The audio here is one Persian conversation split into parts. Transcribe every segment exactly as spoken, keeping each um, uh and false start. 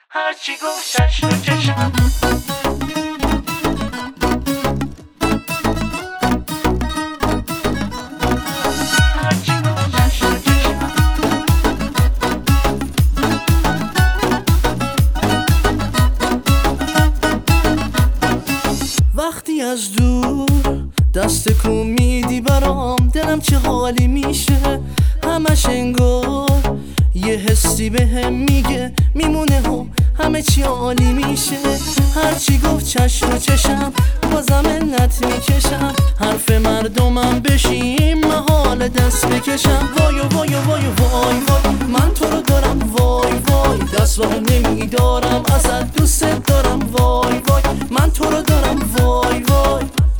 هرچی گفت چشم و چشم. وقتی از دور دست کو میدی برام، دلم چه حالی میشه. همش انگار یه حسی به هم میگه میمونه و همه چی عالی میشه. هرچی گفت چشم و چشم، بازم علت میکشم. حرف مردمم بشیم محال دست بکشم. وای وای وای وای وای من تو رو دارم، وای وای دست وای نمیدارم، ازت دوست دارم. وای وای من تو رو دارم، وای وای.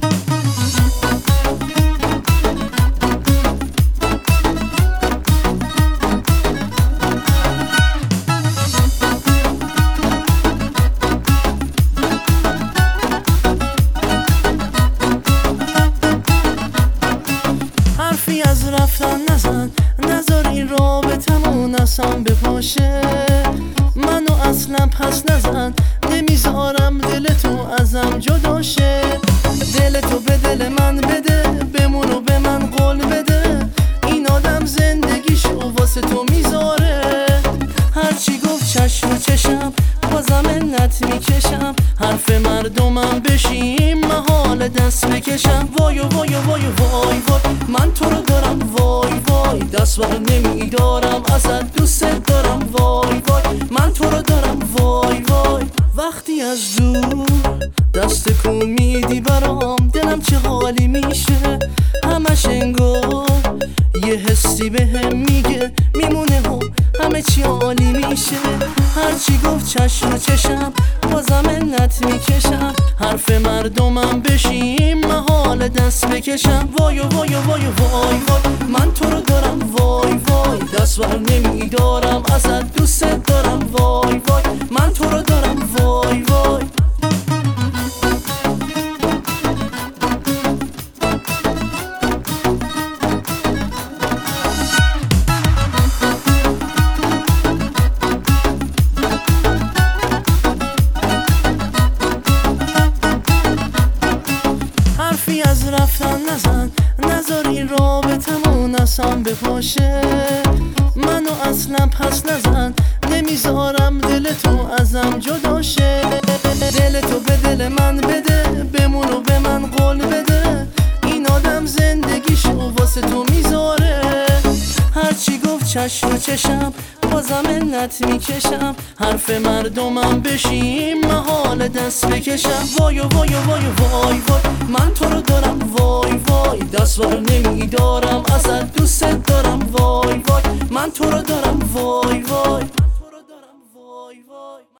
حرفی از رفتن نزن، نذار این رابطمون اصلا بپاشه. منو اصلا پس نزن، نمیذارم دلتو ازم جدا شه. دلتو به دل من بده، بمون و به من قول بده. این آدم زندگیشو واسه تو میذاره. هرچی گفت چشم و چشم، بازم علت میکشم. حرف مردمم بشیم محال دست بکشم. وای وای وای وای وای من تو رو دارم، وای وای دست وای نمیدارم، ازت دوست دارم. وای وای من تو رو دارم، وای وای. وقتی از دور دست کو میدی برام، دلم چه حالی میشه. همش انگار یه حسی به هم میگه میمونه و همه چی عالی میشه. هرچی گفت چشم و چشم، بازم علت میکشم. حرف مردمم بشیم محال دست بکشم. وای وای وای وای وای من تو رو دارم، وای وای دست وای نمیدارم، ازت دوست دارم. وای وای من تو رو دارم، وای وای. حرفی از رفتن نزن، نذار این رابطمون اصلا بپاشه. منو اصلا پس نزن، نمیذارم دلتو ازم جدا شه. دلتو به دل من بده، بمون و به من قول بده. این آدم زندگیشو واسه تو میذاره. هرچی گفت چشم و چشم، بازم علت میکشم. حرف مردمم بشیم محال دست بکشم. وای وای وای وای وای من تو رو دارم، وای وای دست وای نمیدارم، ازت دوست دارم.